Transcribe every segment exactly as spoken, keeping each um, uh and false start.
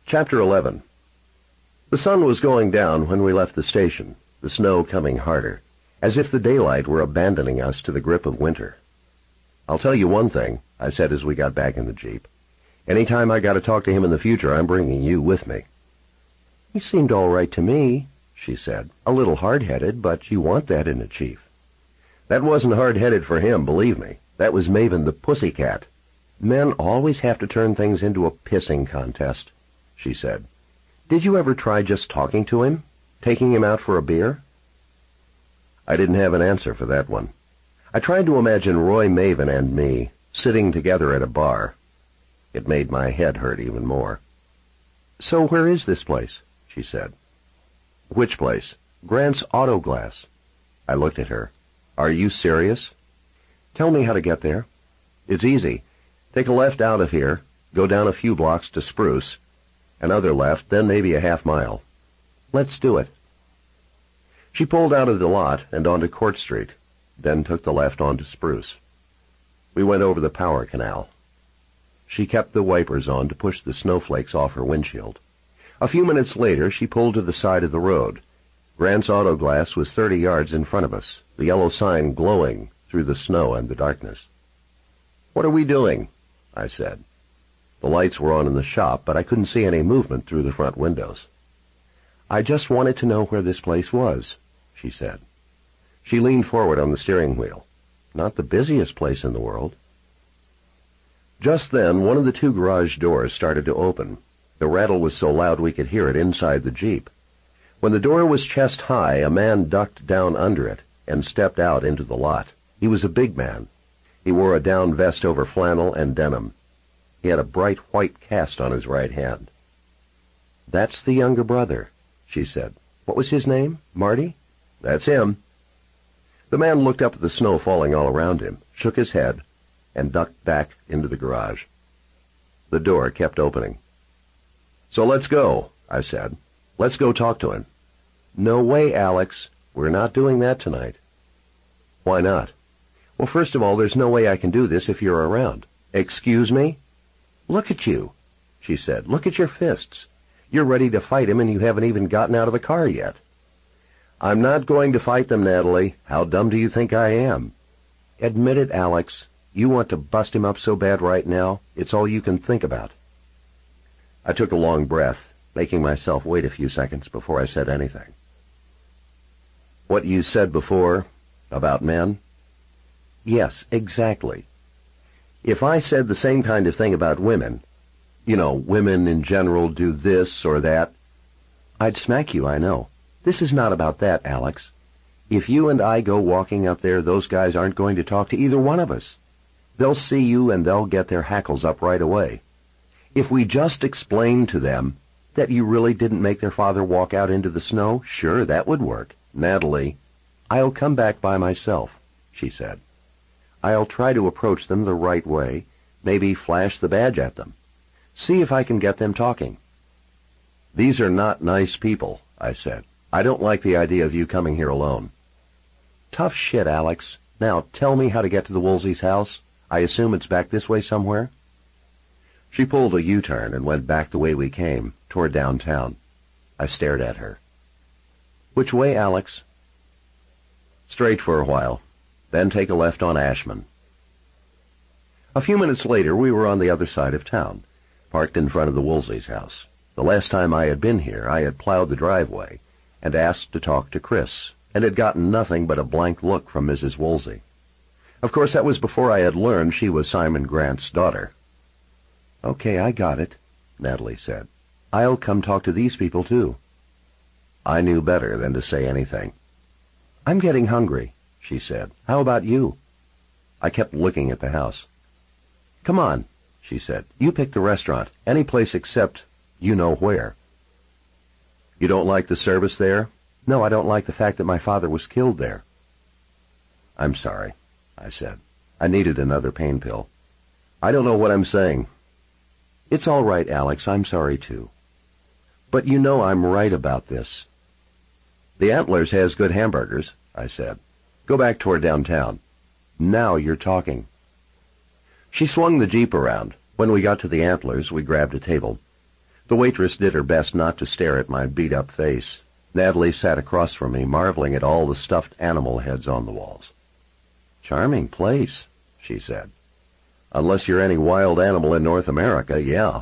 Chapter eleven. The sun was going down when we left the station, the snow coming harder, as if the daylight were abandoning us to the grip of winter. "I'll tell you one thing," I said as we got back in the Jeep. "Any time I got to talk to him in the future, I'm bringing you with me." "He seemed all right to me," she said. "A little hard-headed, but you want that in a chief." "That wasn't hard-headed for him, believe me. That was Maven the pussycat. Men always have to turn things into a pissing contest," she said. "Did you ever try just talking to him? Taking him out for a beer?" I didn't have an answer for that one. I tried to imagine Roy Maven and me sitting together at a bar. It made my head hurt even more. "So where is this place?" she said. "Which place?" "Grant's Auto Glass." I looked at her. "Are you serious?" "Tell me how to get there." "It's easy. Take a left out of here, go down a few blocks to Spruce, another left, then maybe a half mile." "Let's do it." She pulled out of the lot and onto Court Street, then took the left onto Spruce. We went over the power canal. She kept the wipers on to push the snowflakes off her windshield. A few minutes later, she pulled to the side of the road. Grant's Auto Glass was thirty yards in front of us, the yellow sign glowing through the snow and the darkness. "What are we doing?" I said. The lights were on in the shop, but I couldn't see any movement through the front windows. "I just wanted to know where this place was," she said. She leaned forward on the steering wheel. "Not the busiest place in the world." Just then, one of the two garage doors started to open. The rattle was so loud we could hear it inside the Jeep. When the door was chest high, a man ducked down under it and stepped out into the lot. He was a big man. He wore a down vest over flannel and denim. He had a bright white cast on his right hand. "That's the younger brother," she said. "What was his name? Marty?" "That's him." The man looked up at the snow falling all around him, shook his head, and ducked back into the garage. The door kept opening. "So let's go," I said. "Let's go talk to him." "No way, Alex. We're not doing that tonight." "Why not?" "Well, first of all, there's no way I can do this if you're around." "Excuse me?" "Look at you," she said. "Look at your fists. You're ready to fight him, and you haven't even gotten out of the car yet." "I'm not going to fight them, Natalie. How dumb do you think I am?" "Admit it, Alex. You want to bust him up so bad right now, it's all you can think about." I took a long breath, making myself wait a few seconds before I said anything. "What you said before about men?" "Yes, exactly. If I said the same kind of thing about women, you know, women in general do this or that, I'd smack you, I know. This is not about that, Alex. If you and I go walking up there, those guys aren't going to talk to either one of us. They'll see you and they'll get their hackles up right away. If we just explain to them that you really didn't make their father walk out into the snow, sure, that would work." "Natalie." "I'll come back by myself," she said. "I'll try to approach them the right way, maybe flash the badge at them. See if I can get them talking." "These are not nice people," I said. "I don't like the idea of you coming here alone." "Tough shit, Alex. Now tell me how to get to the Woolseys' house. I assume it's back this way somewhere?" She pulled a U-turn and went back the way we came, toward downtown. I stared at her. "Which way, Alex?" "Straight for a while. Then take a left on Ashman." A few minutes later, we were on the other side of town, parked in front of the Woolseys' house. The last time I had been here, I had plowed the driveway and asked to talk to Chris, and had gotten nothing but a blank look from Missus Woolsey. Of course, that was before I had learned she was Simon Grant's daughter. "Okay, I got it," Natalie said. "I'll come talk to these people, too." I knew better than to say anything. "I'm getting hungry," she said. "How about you?" I kept looking at the house. "Come on," she said. "You pick the restaurant, any place except you know where." "You don't like the service there?" "No, I don't like the fact that my father was killed there." "I'm sorry," I said. I needed another pain pill. "I don't know what I'm saying." "It's all right, Alex. I'm sorry, too. But you know I'm right about this." "The Antlers has good hamburgers," I said. "Go back toward downtown." "Now you're talking." She swung the Jeep around. When we got to the Antlers, we grabbed a table. The waitress did her best not to stare at my beat-up face. Natalie sat across from me, marveling at all the stuffed animal heads on the walls. "Charming place," she said. "Unless you're any wild animal in North America, yeah."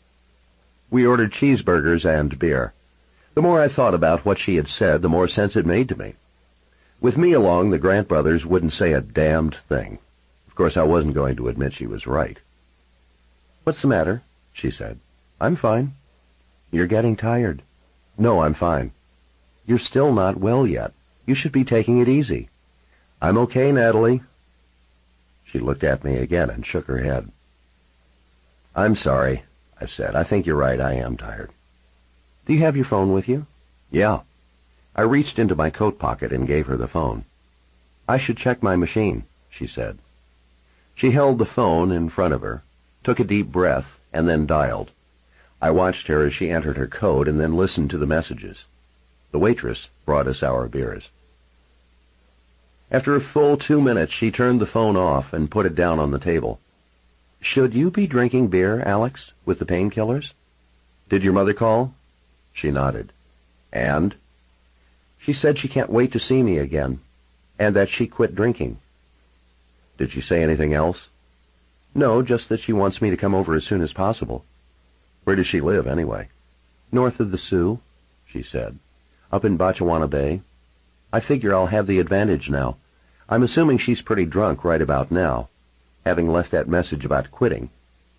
We ordered cheeseburgers and beer. The more I thought about what she had said, the more sense it made to me. With me along, the Grant brothers wouldn't say a damned thing. Of course, I wasn't going to admit she was right. "What's the matter?" she said. "I'm fine." "You're getting tired." "No, I'm fine." "You're still not well yet. You should be taking it easy." "I'm okay, Natalie." She looked at me again and shook her head. "I'm sorry," I said. "I think you're right. I am tired." "Do you have your phone with you?" "Yeah." I reached into my coat pocket and gave her the phone. "I should check my machine," she said. She held the phone in front of her, took a deep breath, and then dialed. I watched her as she entered her code and then listened to the messages. The waitress brought us our beers. After a full two minutes, she turned the phone off and put it down on the table. "Should you be drinking beer, Alex, with the painkillers?" "Did your mother call?" She nodded. "And?" "She said she can't wait to see me again, and that she quit drinking." "Did she say anything else?" "No, just that she wants me to come over as soon as possible." "Where does she live, anyway?" "North of the Sioux," she said. "Up in Botchawana Bay. I figure I'll have the advantage now. I'm assuming she's pretty drunk right about now, having left that message about quitting."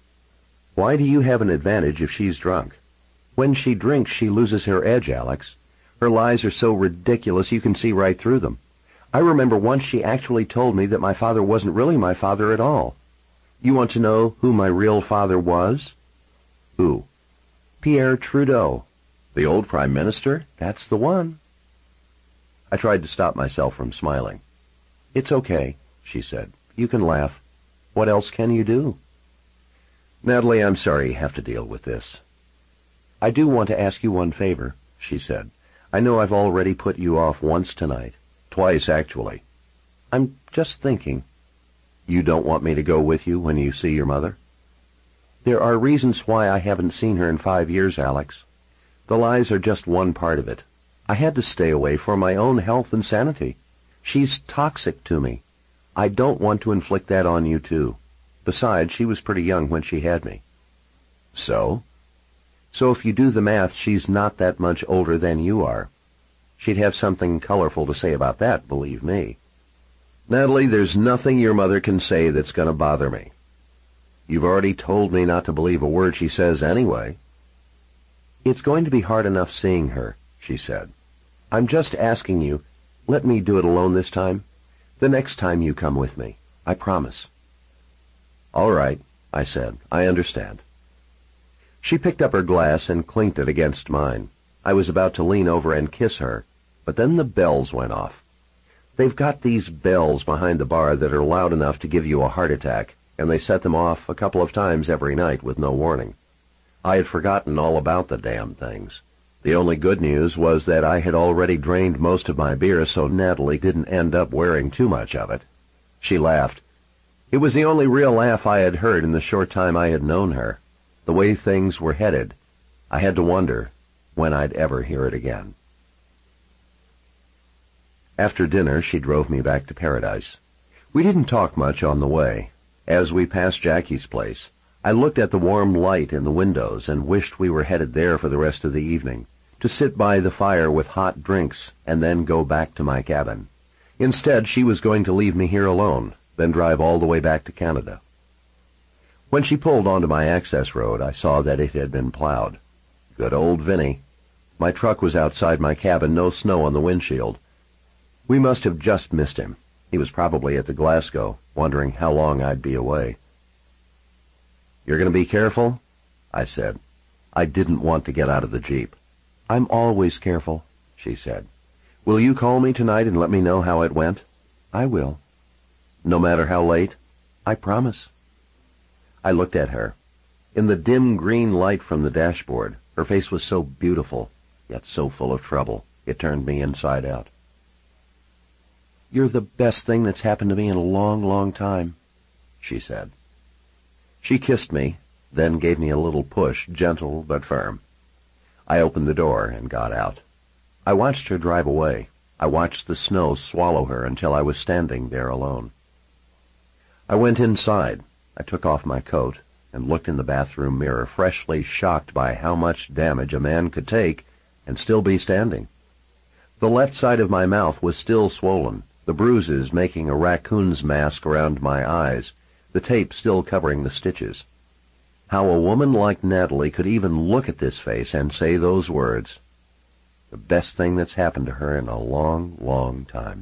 "Why do you have an advantage if she's drunk?" "When she drinks, she loses her edge, Alex. Her lies are so ridiculous you can see right through them. I remember once she actually told me that my father wasn't really my father at all. You want to know who my real father was?" "Who?" "Pierre Trudeau." "The old Prime Minister?" "That's the one." I tried to stop myself from smiling. "It's okay," she said. "You can laugh. What else can you do?" "Natalie, I'm sorry you have to deal with this." "I do want to ask you one favor," she said. "I know I've already put you off once tonight. Twice, actually." "I'm just thinking." "You don't want me to go with you when you see your mother?" "There are reasons why I haven't seen her in five years, Alex. The lies are just one part of it. I had to stay away for my own health and sanity. She's toxic to me. I don't want to inflict that on you, too. Besides, she was pretty young when she had me." "So?" "So if you do the math, she's not that much older than you are. She'd have something colorful to say about that, believe me." "Natalie, there's nothing your mother can say that's going to bother me. You've already told me not to believe a word she says anyway." "It's going to be hard enough seeing her," she said. "I'm just asking you, let me do it alone this time. The next time you come with me. I promise." "All right," I said. "I understand." She picked up her glass and clinked it against mine. I was about to lean over and kiss her, but then the bells went off. They've got these bells behind the bar that are loud enough to give you a heart attack, and they set them off a couple of times every night with no warning. I had forgotten all about the damn things. The only good news was that I had already drained most of my beer, so Natalie didn't end up wearing too much of it. She laughed. It was the only real laugh I had heard in the short time I had known her. The way things were headed, I had to wonder when I'd ever hear it again. After dinner, she drove me back to Paradise. We didn't talk much on the way. As we passed Jackie's place, I looked at the warm light in the windows and wished we were headed there for the rest of the evening, to sit by the fire with hot drinks and then go back to my cabin. Instead, she was going to leave me here alone, then drive all the way back to Canada. When she pulled onto my access road, I saw that it had been plowed. Good old Vinny. My truck was outside my cabin, no snow on the windshield. We must have just missed him. He was probably at the Glasgow, wondering how long I'd be away. "You're going to be careful?" I said. I didn't want to get out of the Jeep. "I'm always careful," she said. "Will you call me tonight and let me know how it went?" "I will." "No matter how late?" "I promise." I looked at her. In the dim green light from the dashboard, her face was so beautiful, yet so full of trouble, it turned me inside out. "You're the best thing that's happened to me in a long, long time," she said. She kissed me, then gave me a little push, gentle but firm. I opened the door and got out. I watched her drive away. I watched the snow swallow her until I was standing there alone. I went inside. I took off my coat and looked in the bathroom mirror, freshly shocked by how much damage a man could take and still be standing. The left side of my mouth was still swollen, the bruises making a raccoon's mask around my eyes, the tape still covering the stitches. How a woman like Natalie could even look at this face and say those words. The best thing that's happened to her in a long, long time.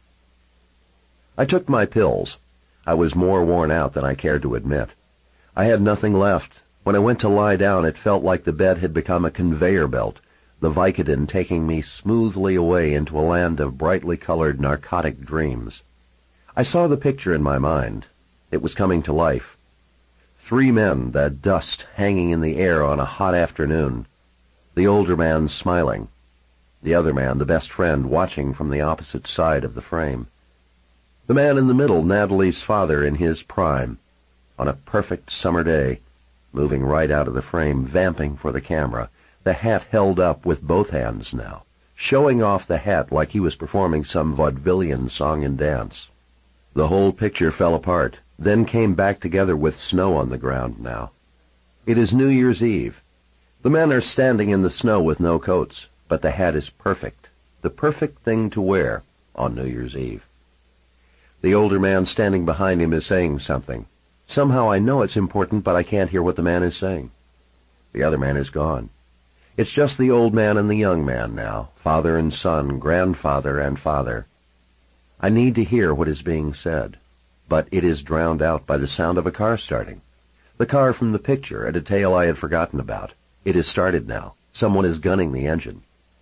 I took my pills. I was more worn out than I cared to admit. I had nothing left. When I went to lie down, it felt like the bed had become a conveyor belt, the Vicodin taking me smoothly away into a land of brightly colored narcotic dreams. I saw the picture in my mind. It was coming to life. Three men, the dust hanging in the air on a hot afternoon. The older man smiling. The other man, the best friend, watching from the opposite side of the frame. The man in the middle, Natalie's father in his prime, on a perfect summer day, moving right out of the frame, vamping for the camera, the hat held up with both hands now, showing off the hat like he was performing some vaudevillian song and dance. The whole picture fell apart, then came back together with snow on the ground now. It is New Year's Eve. The men are standing in the snow with no coats, but the hat is perfect, the perfect thing to wear on New Year's Eve. The older man standing behind him is saying something. Somehow I know it's important, but I can't hear what the man is saying. The other man is gone. It's just the old man and the young man now, father and son, grandfather and father. I need to hear what is being said, but it is drowned out by the sound of a car starting. The car from the picture, a detail I had forgotten about. It is started now. Someone is gunning the engine.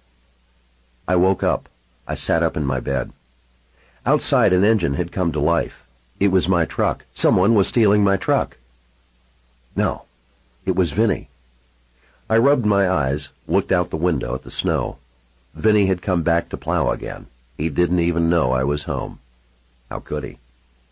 I woke up. I sat up in my bed. Outside, an engine had come to life. It was my truck. Someone was stealing my truck. No, it was Vinny. I rubbed my eyes, looked out the window at the snow. Vinny had come back to plow again. He didn't even know I was home. How could he?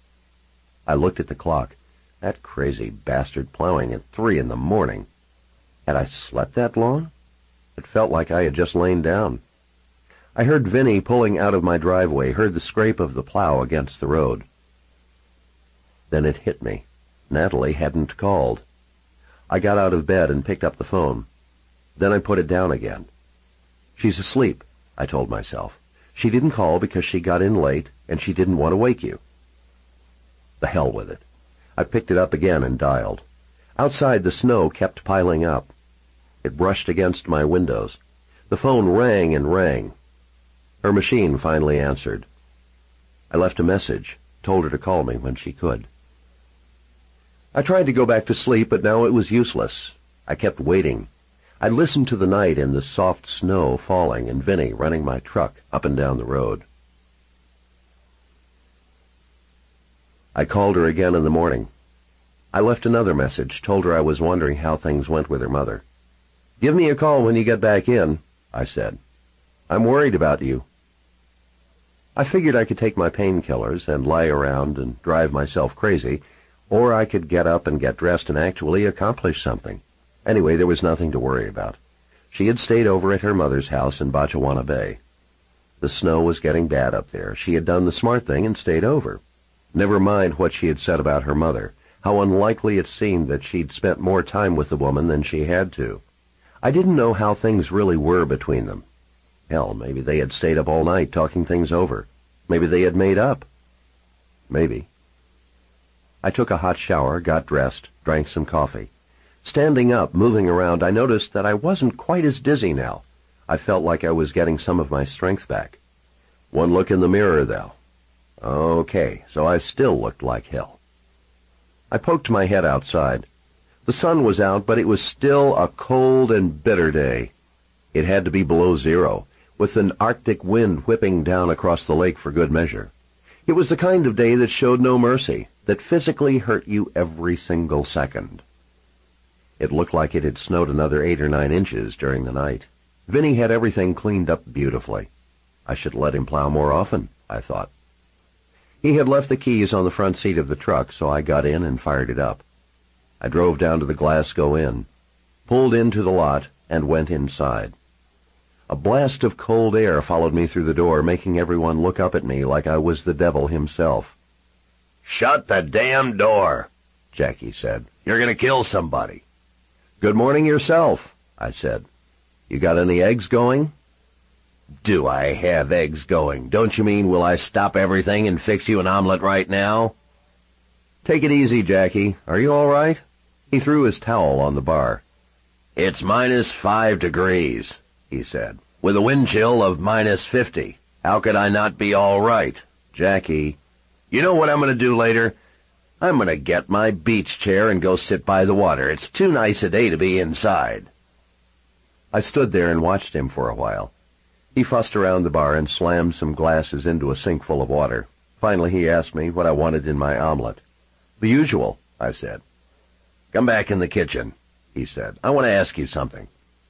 I looked at the clock. That crazy bastard plowing at three in the morning. Had I slept that long? It felt like I had just lain down. I heard Vinny pulling out of my driveway, heard the scrape of the plow against the road. Then it hit me. Natalie hadn't called. I got out of bed and picked up the phone. Then I put it down again. She's asleep, I told myself. She didn't call because she got in late, and she didn't want to wake you. The hell with it. I picked it up again and dialed. Outside, the snow kept piling up. It brushed against my windows. The phone rang and rang. Her machine finally answered. I left a message, told her to call me when she could. I tried to go back to sleep, but now it was useless. I kept waiting. I listened to the night and the soft snow falling and Vinny running my truck up and down the road. I called her again in the morning. I left another message, told her I was wondering how things went with her mother. Give me a call when you get back in, I said. I'm worried about you. I figured I could take my painkillers and lie around and drive myself crazy, or I could get up and get dressed and actually accomplish something. Anyway, there was nothing to worry about. She had stayed over at her mother's house in Batchewana Bay. The snow was getting bad up there. She had done the smart thing and stayed over. Never mind what she had said about her mother, how unlikely it seemed that she'd spent more time with the woman than she had to. I didn't know how things really were between them. Hell, maybe they had stayed up all night talking things over. Maybe they had made up. Maybe. I took a hot shower, got dressed, drank some coffee. Standing up, moving around, I noticed that I wasn't quite as dizzy now. I felt like I was getting some of my strength back. One look in the mirror, though. Okay, so I still looked like hell. I poked my head outside. The sun was out, but it was still a cold and bitter day. It had to be below zero, with an Arctic wind whipping down across the lake for good measure. It was the kind of day that showed no mercy, that physically hurt you every single second. It looked like it had snowed another eight or nine inches during the night. Vinny had everything cleaned up beautifully. I should let him plow more often, I thought. He had left the keys on the front seat of the truck, so I got in and fired it up. I drove down to the Glasgow Inn, pulled into the lot, and went inside. A blast of cold air followed me through the door, making everyone look up at me like I was the devil himself. "Shut the damn door," Jackie said. "You're going to kill somebody." "Good morning yourself," I said. "You got any eggs going?" "Do I have eggs going? Don't you mean will I stop everything and fix you an omelet right now?" "Take it easy, Jackie. Are you all right?" He threw his towel on the bar. "It's minus five degrees, he said, with a wind chill of minus fifty. How could I not be all right? Jackie, you know what I'm going to do later? I'm going to get my beach chair and go sit by the water. It's too nice a day to be inside." I stood there and watched him for a while. He fussed around the bar and slammed some glasses into a sink full of water. Finally he asked me what I wanted in my omelet. "The usual," I said. "Come back in the kitchen," he said. "I want to ask you something."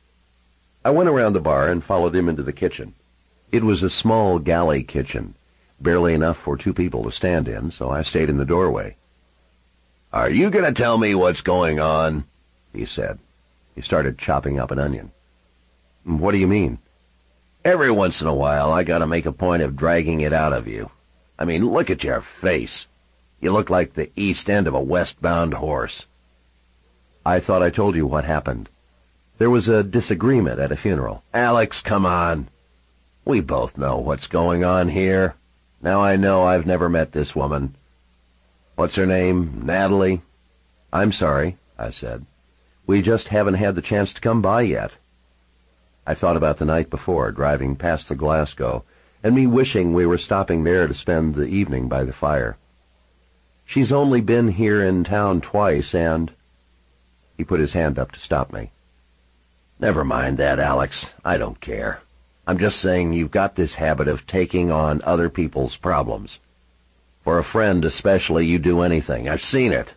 I went around the bar and followed him into the kitchen. It was a small galley kitchen, barely enough for two people to stand in, so I stayed in the doorway. "Are you going to tell me what's going on?" he said. He started chopping up an onion. "What do you mean?" "Every once in a while I got to make a point of dragging it out of you. I mean, look at your face. You look like the east end of a westbound horse." "I thought I told you what happened. There was a disagreement at a funeral." "Alex, come on. We both know what's going on here. Now I know I've never met this woman. What's her name? Natalie?" "I'm sorry," I said. "We just haven't had the chance to come by yet." I thought about the night before, driving past the Glasgow, and me wishing we were stopping there to spend the evening by the fire. "She's only been here in town twice, and—" He put his hand up to stop me. "Never mind that, Alex. I don't care. I'm just saying you've got this habit of taking on other people's problems. For a friend especially, you do anything. I've seen it."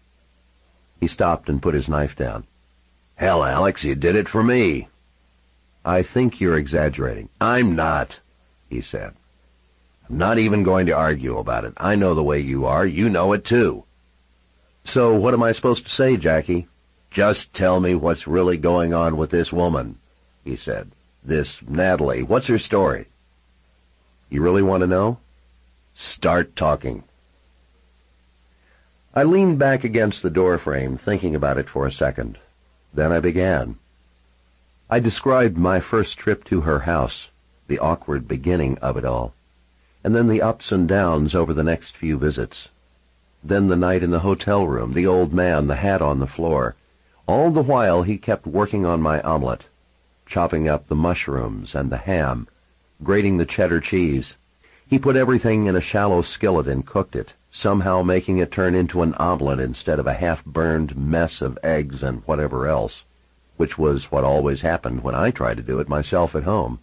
He stopped and put his knife down. "Hell, Alex, you did it for me." "I think you're exaggerating." "I'm not," he said. "I'm not even going to argue about it. I know the way you are. You know it, too." "So what am I supposed to say, Jackie?" "Just tell me what's really going on with this woman," he said. "This Natalie. What's her story?" "You really want to know?" "Start talking." I leaned back against the doorframe, thinking about it for a second. Then I began. I described my first trip to her house, the awkward beginning of it all, and then the ups and downs over the next few visits. Then the night in the hotel room, the old man, the hat on the floor. All the while he kept working on my omelet, chopping up the mushrooms and the ham, grating the cheddar cheese. He put everything in a shallow skillet and cooked it, somehow making it turn into an omelet instead of a half-burned mess of eggs and whatever else, which was what always happened when I tried to do it myself at home.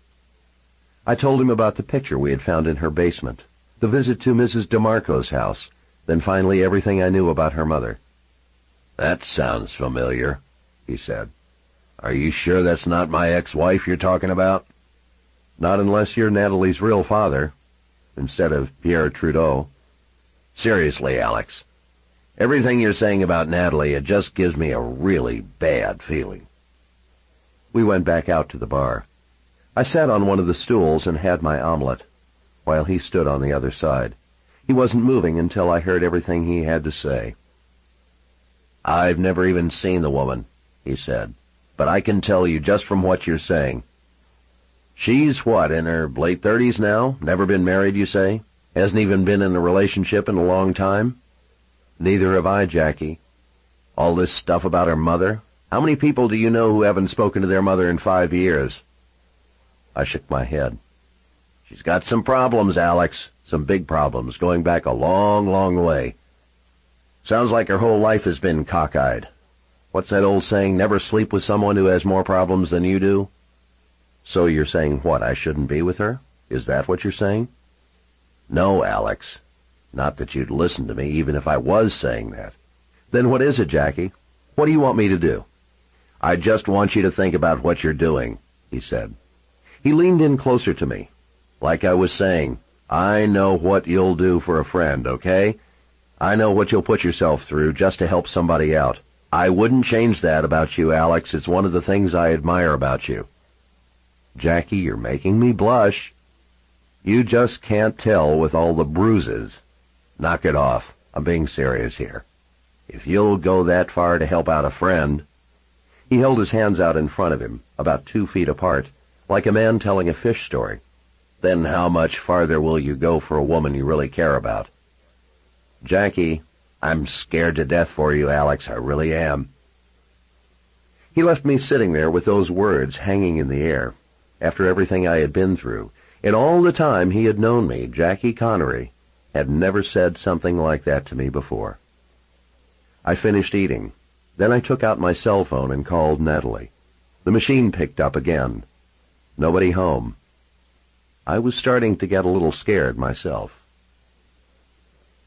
I told him about the picture we had found in her basement, the visit to Missus DeMarco's house, then finally everything I knew about her mother. "That sounds familiar," he said. "Are you sure that's not my ex-wife you're talking about?" "Not unless you're Natalie's real father, instead of Pierre Trudeau." "Seriously, Alex, everything you're saying about Natalie, it just gives me a really bad feeling." We went back out to the bar. I sat on one of the stools and had my omelet, while he stood on the other side. He wasn't moving until I heard everything he had to say. "I've never even seen the woman," he said, "but I can tell you just from what you're saying. She's what, in her late thirties now? Never been married, you say? Hasn't even been in a relationship in a long time?" "Neither have I, Jackie." "All this stuff about her mother? How many people do you know who haven't spoken to their mother in five years? I shook my head. "She's got some problems, Alex. Some big problems, going back a long, long way. Sounds like her whole life has been cockeyed. What's that old saying, never sleep with someone who has more problems than you do?" "So you're saying what, I shouldn't be with her? Is that what you're saying?" "No, Alex. Not that you'd listen to me, even if I was saying that." "Then what is it, Jackie? What do you want me to do?" "I just want you to think about what you're doing," he said. He leaned in closer to me. "Like I was saying, I know what you'll do for a friend, okay? I know what you'll put yourself through just to help somebody out. I wouldn't change that about you, Alex. It's one of the things I admire about you." "Jackie, you're making me blush." "You just can't tell with all the bruises." "Knock it off. I'm being serious here. If you'll go that far to help out a friend—" He held his hands out in front of him, about two feet apart, like a man telling a fish story. "Then how much farther will you go for a woman you really care about?" "Jackie, I'm scared to death for you, Alex. I really am." He left me sitting there with those words hanging in the air. After everything I had been through, in all the time he had known me, Jackie Connery had never said something like that to me before. I finished eating. Then I took out my cell phone and called Natalie. The machine picked up again. Nobody home. I was starting to get a little scared myself.